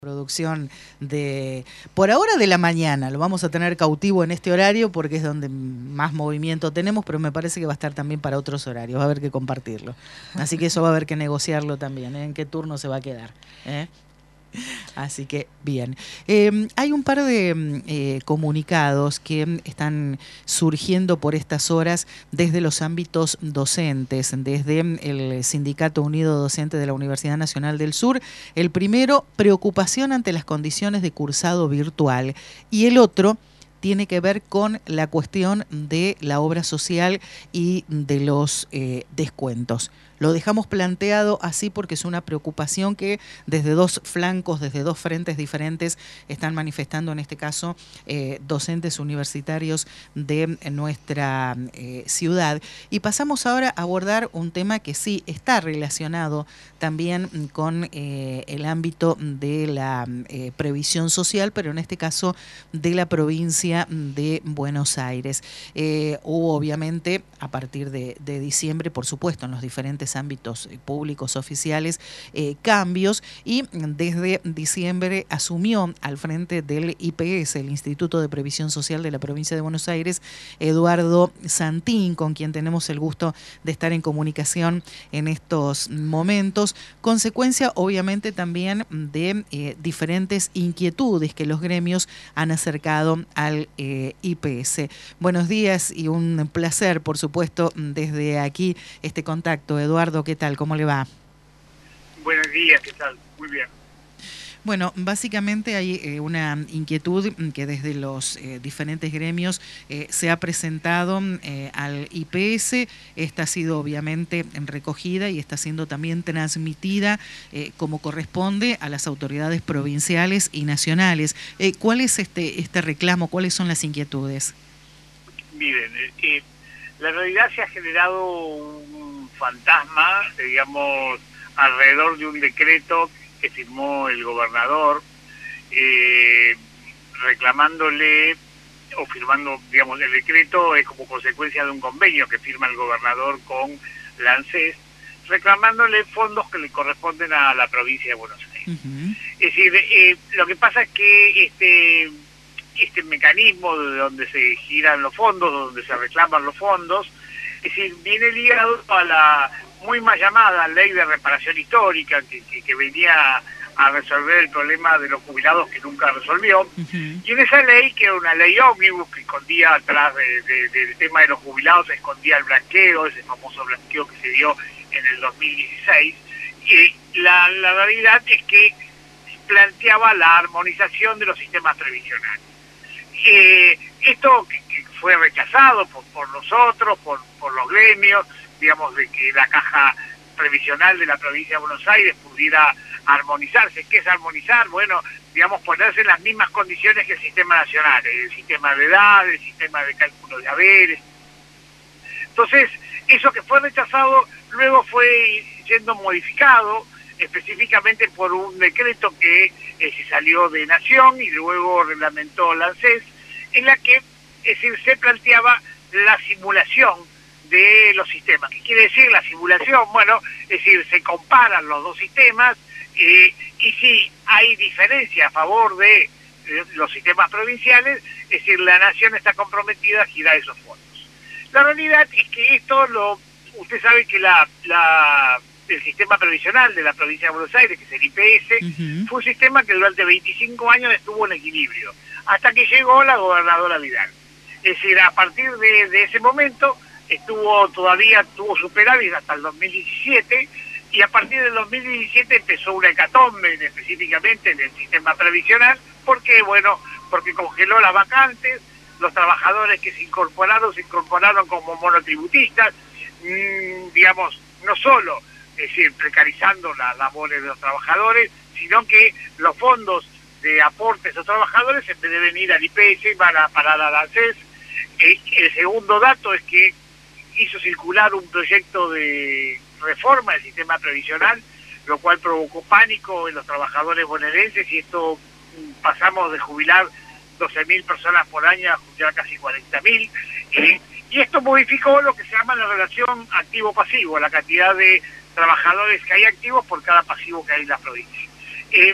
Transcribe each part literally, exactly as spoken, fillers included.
Producción de, por ahora de la mañana, lo vamos a tener cautivo en este horario porque es donde más movimiento tenemos, pero me parece que va a estar también para otros horarios, va a haber que compartirlo. Así que eso va a haber que negociarlo también, ¿eh? En qué turno se va a quedar, ¿eh? Así que bien. Eh, hay un par de eh, comunicados que están surgiendo por estas horas desde los ámbitos docentes, desde el Sindicato Unido Docente de la Universidad Nacional del Sur. El primero, preocupación ante las condiciones de cursado virtual, y el otro tiene que ver con la cuestión de la obra social y de los eh, descuentos. Lo dejamos planteado así porque es una preocupación que desde dos flancos, desde dos frentes diferentes, están manifestando en este caso eh, docentes universitarios de nuestra eh, ciudad. Y pasamos ahora a abordar un tema que sí está relacionado también con eh, el ámbito de la eh, previsión social, pero en este caso de la provincia de Buenos Aires. Eh, hubo obviamente a partir de, de diciembre, por supuesto, en los diferentes ámbitos públicos oficiales, eh, cambios, y desde diciembre asumió al frente del I P S, el Instituto de Previsión Social de la provincia de Buenos Aires, Eduardo Santín, con quien tenemos el gusto de estar en comunicación en estos momentos, consecuencia obviamente también de eh, diferentes inquietudes que los gremios han acercado al eh, I P S. Buenos días y un placer, por supuesto, desde aquí este contacto. Eduardo, ¿qué tal? ¿Cómo le va? Buenos días, ¿qué tal? Muy bien. Bueno, básicamente hay eh, una inquietud que desde los eh, diferentes gremios eh, se ha presentado eh, al I P S. Esta ha sido obviamente recogida y está siendo también transmitida eh, como corresponde a las autoridades provinciales y nacionales. Eh, ¿Cuál es este, este reclamo? ¿Cuáles son las inquietudes? Miren, eh, la realidad se ha generado un fantasma, digamos, alrededor de un decreto que firmó el gobernador, eh, reclamándole o firmando, digamos, el decreto es como consecuencia de un convenio que firma el gobernador con la ANSES, reclamándole fondos que le corresponden a la provincia de Buenos Aires. Uh-huh. Es decir, eh, lo que pasa es que este, este mecanismo de donde se giran los fondos, donde se reclaman los fondos, es decir, viene ligado a la muy mal llamada ley de reparación histórica que, que, que venía a resolver el problema de los jubilados que nunca resolvió. Uh-huh. Y en esa ley, que era una ley ómnibus que escondía atrás de, de, del tema de los jubilados, se escondía el blanqueo, ese famoso blanqueo que se dio en el dos mil dieciséis, y la, la realidad es que planteaba la armonización de los sistemas previsionales. Eh, esto que, que fue rechazado por, por nosotros, por, por los gremios, digamos, de que la caja previsional de la provincia de Buenos Aires pudiera armonizarse. ¿Qué es armonizar? Bueno, digamos, ponerse en las mismas condiciones que el sistema nacional, el sistema de edad, el sistema de cálculo de haberes. Entonces, eso que fue rechazado luego fue siendo modificado, específicamente por un decreto que eh, se salió de Nación y luego reglamentó la ANSES, en la que, es decir, se planteaba la simulación de los sistemas. ¿Qué quiere decir la simulación? Bueno, es decir, se comparan los dos sistemas eh, y si hay diferencia a favor de, de los sistemas provinciales, es decir, la Nación está comprometida a girar esos fondos. La realidad es que esto lo... Usted sabe que la, la el sistema previsional de la provincia de Buenos Aires, que es el I P S, uh-huh, fue un sistema que durante veinticinco años estuvo en equilibrio, hasta que llegó la gobernadora Vidal. Es decir, a partir de, de ese momento estuvo todavía tuvo superávit hasta el dos mil diecisiete, y a partir del dos mil diecisiete empezó una hecatombe específicamente en el sistema previsional, porque bueno, porque congeló las vacantes, los trabajadores que se incorporaron se incorporaron como monotributistas, mmm, digamos, no solo, es decir, precarizando las labores de los trabajadores, sino que los fondos de aportes a los trabajadores, en vez de venir al I P S, van a parar a la ANSES. Eh, el segundo dato es que hizo circular un proyecto de reforma del sistema previsional, lo cual provocó pánico en los trabajadores bonaerenses, y esto pasamos de jubilar doce mil personas por año a jubilar casi cuarenta mil, eh, y esto modificó lo que se llama la relación activo-pasivo, la cantidad de trabajadores que hay activos por cada pasivo que hay en la provincia. Eh,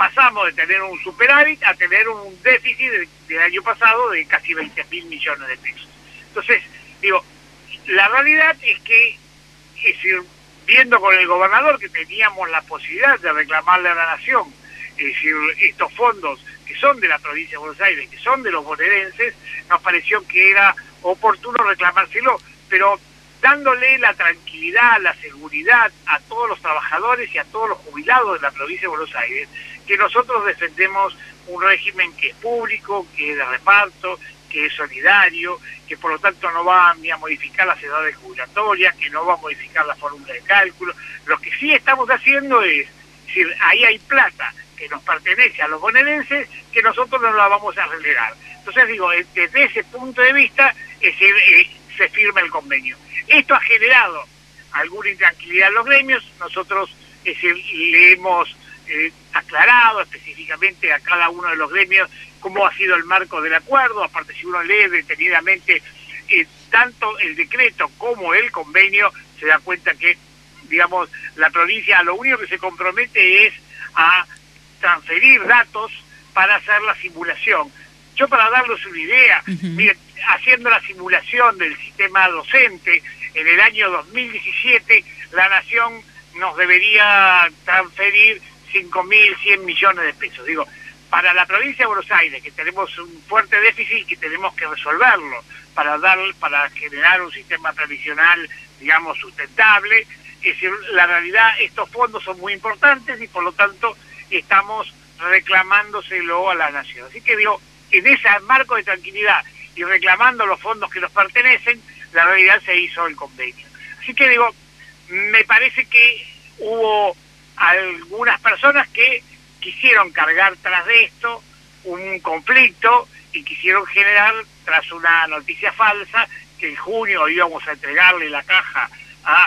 pasamos de tener un superávit a tener un déficit del, del año pasado de casi veinte mil millones de pesos. Entonces, digo, la realidad es que, es decir, viendo con el gobernador que teníamos la posibilidad de reclamarle a la Nación, es decir, estos fondos que son de la provincia de Buenos Aires, que son de los bonaerenses, nos pareció que era oportuno reclamárselo, pero dándole la tranquilidad, la seguridad a todos los trabajadores y a todos los jubilados de la provincia de Buenos Aires, que nosotros defendemos un régimen que es público, que es de reparto, que es solidario, que por lo tanto no va ni a modificar las edades jubilatorias, que no va a modificar la fórmula de cálculo. Lo que sí estamos haciendo es, es decir, ahí hay plata que nos pertenece a los bonaerenses, que nosotros no la vamos a relegar. Entonces digo, desde ese punto de vista, es decir, eh, se firma el convenio. Esto ha generado alguna intranquilidad en los gremios. Nosotros es decir, le hemos eh, aclarado específicamente a cada uno de los gremios cómo ha sido el marco del acuerdo. Aparte, si uno lee detenidamente eh, tanto el decreto como el convenio, se da cuenta que, digamos, la provincia lo único que se compromete es a transferir datos para hacer la simulación. Yo, para darles una idea, uh-huh. mire, haciendo la simulación del sistema docente, en el año dos mil diecisiete la Nación nos debería transferir cinco mil cien millones de pesos. Digo, para la provincia de Buenos Aires, que tenemos un fuerte déficit que tenemos que resolverlo para dar, para generar un sistema previsional, digamos, sustentable, es decir, la realidad, estos fondos son muy importantes y por lo tanto estamos reclamándoselo a la Nación. Así que digo, en ese marco de tranquilidad y reclamando los fondos que nos pertenecen, la realidad se hizo el convenio. Así que digo, me parece que hubo algunas personas que quisieron cargar tras de esto un conflicto y quisieron generar, tras una noticia falsa, que en junio íbamos a entregarle la caja a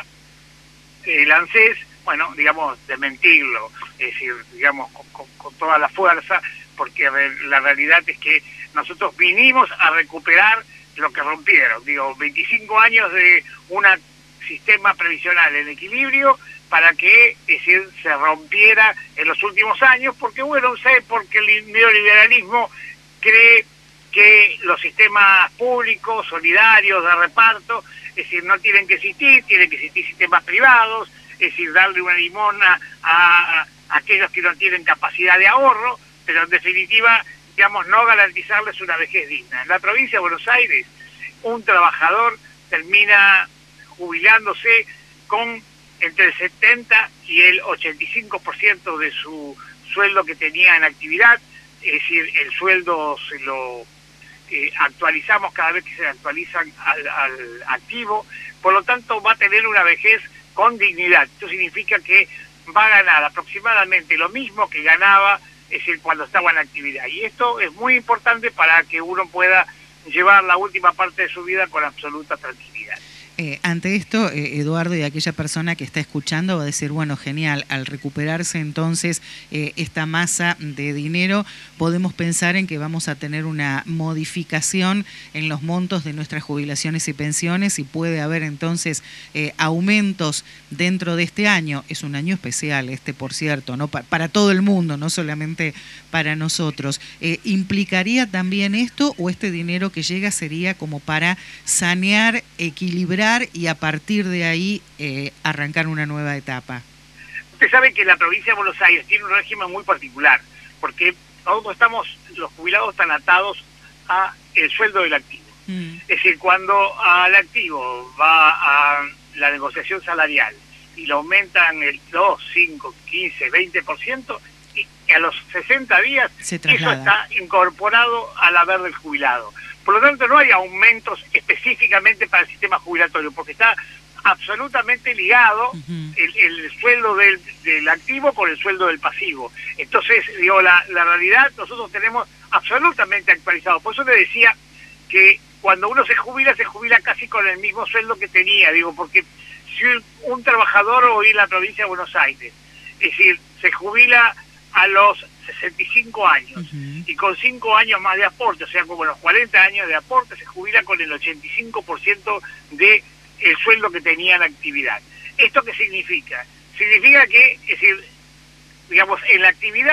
el ANSES, bueno, digamos, desmentirlo, es decir, digamos, con, con, con toda la fuerza, porque la realidad es que nosotros vinimos a recuperar lo que rompieron, digo, veinticinco años de un sistema previsional en equilibrio para que, es decir, se rompiera en los últimos años, porque bueno, sé, porque el neoliberalismo cree que los sistemas públicos, solidarios, de reparto, es decir, no tienen que existir, tienen que existir sistemas privados, es decir, darle una limona a, a aquellos que no tienen capacidad de ahorro, pero en definitiva, digamos, no garantizarles una vejez digna. En la provincia de Buenos Aires, un trabajador termina jubilándose con entre el setenta y el ochenta y cinco por ciento de su sueldo que tenía en actividad, es decir, el sueldo se lo eh, actualizamos cada vez que se actualizan al, al activo, por lo tanto va a tener una vejez con dignidad. Esto significa que va a ganar aproximadamente lo mismo que ganaba, es decir, cuando estaba en actividad. Y esto es muy importante para que uno pueda llevar la última parte de su vida con absoluta tranquilidad. Eh, ante esto, eh, Eduardo, y aquella persona que está escuchando va a decir, bueno, genial, al recuperarse entonces eh, esta masa de dinero, podemos pensar en que vamos a tener una modificación en los montos de nuestras jubilaciones y pensiones y puede haber entonces eh, aumentos dentro de este año. Es un año especial este, por cierto, ¿no? Pa- para todo el mundo, no solamente para nosotros. Eh, ¿Implicaría también esto o este dinero que llega sería como para sanear, equilibrar y a partir de ahí eh, arrancar una nueva etapa? Usted sabe que la provincia de Buenos Aires tiene un régimen muy particular, porque nosotros estamos, los jubilados están atados a el sueldo del activo. Mm. Es decir, cuando al activo va a la negociación salarial y le aumentan el dos, cinco, quince, veinte por ciento, y a los sesenta días eso está incorporado al haber del jubilado. Por lo tanto, no hay aumentos específicamente para el sistema jubilatorio, porque está absolutamente ligado uh-huh. el, el sueldo del, del activo con el sueldo del pasivo. Entonces, digo, la, la realidad nosotros tenemos absolutamente actualizado. Por eso le decía que cuando uno se jubila, se jubila casi con el mismo sueldo que tenía, digo, porque si un, un trabajador hoy en la provincia de Buenos Aires, es decir, se jubila a los sesenta y cinco años uh-huh. y con cinco años más de aporte, o sea, como los cuarenta años de aporte, se jubila con el ochenta y cinco por ciento de el sueldo que tenía en actividad. ¿Esto qué significa? Significa que, es decir, digamos, en la actividad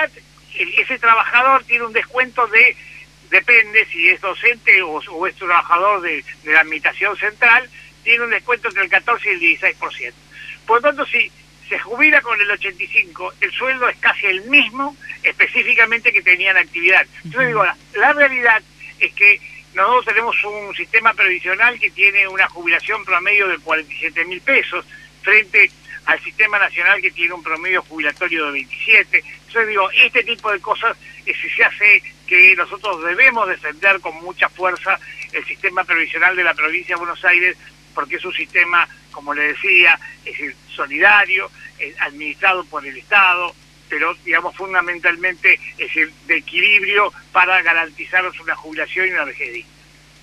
el, ese trabajador tiene un descuento de, depende si es docente o, o es trabajador de, de la administración central, tiene un descuento entre el catorce y el dieciséis por ciento. Por lo tanto, si se jubila con el ochenta y cinco por ciento, el sueldo es casi el mismo específicamente que tenía la actividad. Entonces digo, la, la realidad es que nosotros tenemos un sistema previsional que tiene una jubilación promedio de cuarenta y siete mil pesos frente al sistema nacional que tiene un promedio jubilatorio de veintisiete. Entonces digo, este tipo de cosas es si se hace que nosotros debemos defender con mucha fuerza el sistema previsional de la provincia de Buenos Aires, porque es un sistema, como le decía, es decir, solidario, es administrado por el Estado, pero digamos fundamentalmente es decir, de equilibrio para garantizarnos una jubilación y una vejez digna.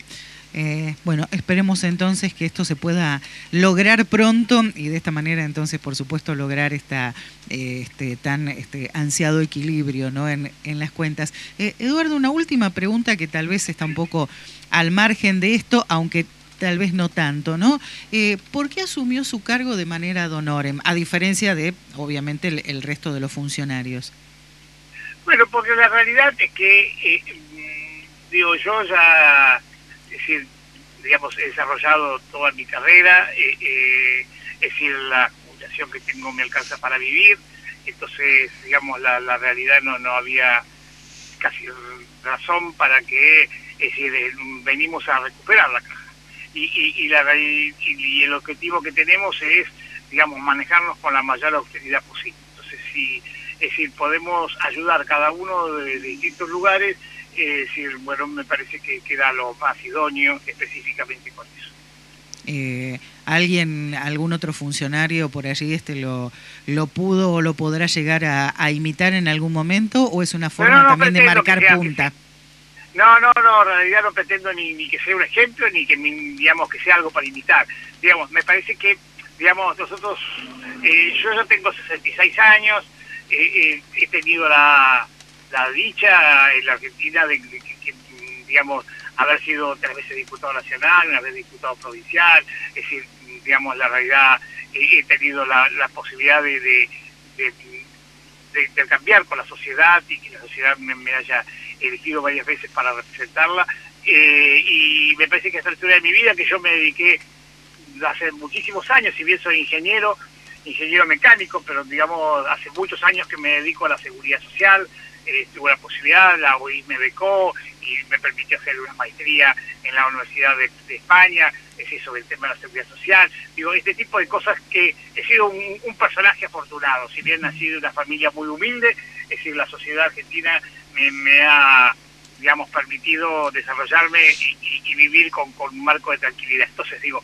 Eh, bueno, esperemos entonces que esto se pueda lograr pronto y de esta manera entonces por supuesto lograr esta eh, este tan este ansiado equilibrio, ¿no? en, en las cuentas. Eh, Eduardo, una última pregunta que tal vez está un poco al margen de esto, aunque tal vez no tanto, ¿no? Eh, ¿Por qué asumió su cargo de manera ad honorem, a diferencia de, obviamente, el, el resto de los funcionarios? Bueno, porque la realidad es que, eh, digo, yo ya, es decir, digamos, he desarrollado toda mi carrera, eh, eh, es decir, la jubilación que tengo me alcanza para vivir, entonces, digamos, la, la realidad no, no había casi razón para que, es decir, venimos a recuperar la caja. Y, y, y, la, y, y el objetivo que tenemos es, digamos, manejarnos con la mayor austeridad posible. Entonces, si, es decir, podemos ayudar cada uno de, de distintos lugares, es decir, bueno, me parece que queda lo más idóneo específicamente con eso. Eh, ¿Alguien, algún otro funcionario por allí este lo, lo pudo o lo podrá llegar a, a imitar en algún momento, o es una forma no, no, también de marcar sea, punta? No, no, no, en realidad no pretendo ni, ni que sea un ejemplo, ni que, ni, digamos, que sea algo para imitar. Digamos, me parece que, digamos, nosotros, eh, yo ya tengo sesenta y seis años, eh, eh, he tenido la, la dicha en la Argentina de, de, de que, digamos, haber sido tres veces diputado nacional, una vez diputado provincial, es decir, digamos, la realidad, eh, he tenido la, la posibilidad de, de, de, de intercambiar con la sociedad y que la sociedad me, me haya elegido varias veces para representarla, eh, y me parece que esta altura de mi vida, que yo me dediqué hace muchísimos años, si bien soy ingeniero, ingeniero mecánico, pero digamos hace muchos años que me dedico a la seguridad social, eh, tuve la posibilidad, la O I me becó y me permitió hacer una maestría en la Universidad de, de España, es decir, sobre el tema de la seguridad social. Digo, este tipo de cosas que he sido un, un personaje afortunado, si bien nací de una familia muy humilde, es decir, la sociedad argentina me, me ha, digamos, permitido desarrollarme y, y, y vivir con, con un marco de tranquilidad. Entonces digo,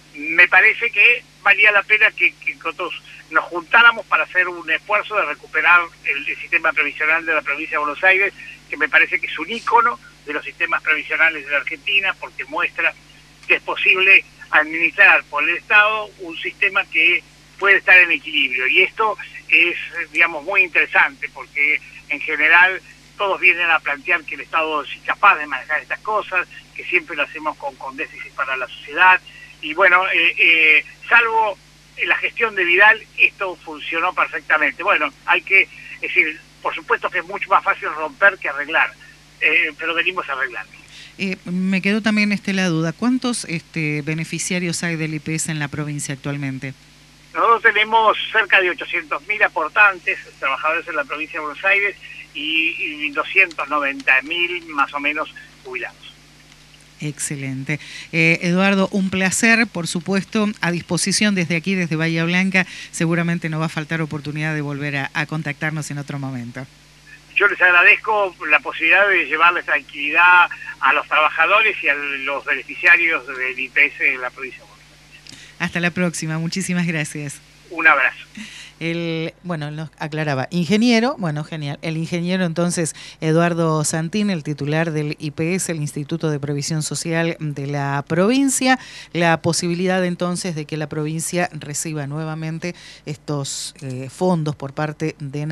me parece que valía la pena que, que nosotros nos juntáramos para hacer un esfuerzo de recuperar el, el sistema previsional de la provincia de Buenos Aires, que me parece que es un ícono de los sistemas previsionales de la Argentina, porque muestra que es posible administrar por el Estado un sistema que puede estar en equilibrio. Y esto es, digamos, muy interesante, porque en general todos vienen a plantear que el Estado es incapaz de manejar estas cosas, que siempre lo hacemos con, con déficit para la sociedad. Y bueno, eh, eh, salvo la gestión de Vidal, esto funcionó perfectamente. Bueno, hay que, es decir, por supuesto que es mucho más fácil romper que arreglar, eh, pero venimos a arreglar. Eh, me quedó también este, la duda, ¿cuántos este, beneficiarios hay del I P S en la provincia actualmente? Nosotros tenemos cerca de ochocientos mil aportantes, trabajadores en la provincia de Buenos Aires, y, y doscientos noventa mil más o menos jubilados. Excelente. Eh, Eduardo, un placer, por supuesto, a disposición desde aquí, desde Bahía Blanca. Seguramente no va a faltar oportunidad de volver a, a contactarnos en otro momento. Yo les agradezco la posibilidad de llevarles tranquilidad a los trabajadores y a los beneficiarios del I P S en la provincia de Buenos Aires. Hasta la próxima, muchísimas gracias. Un abrazo. El, bueno, nos aclaraba, ingeniero, bueno, genial, el ingeniero entonces Eduardo Santín, el titular del I P S, el Instituto de Previsión Social de la provincia, la posibilidad entonces de que la provincia reciba nuevamente estos eh, fondos por parte de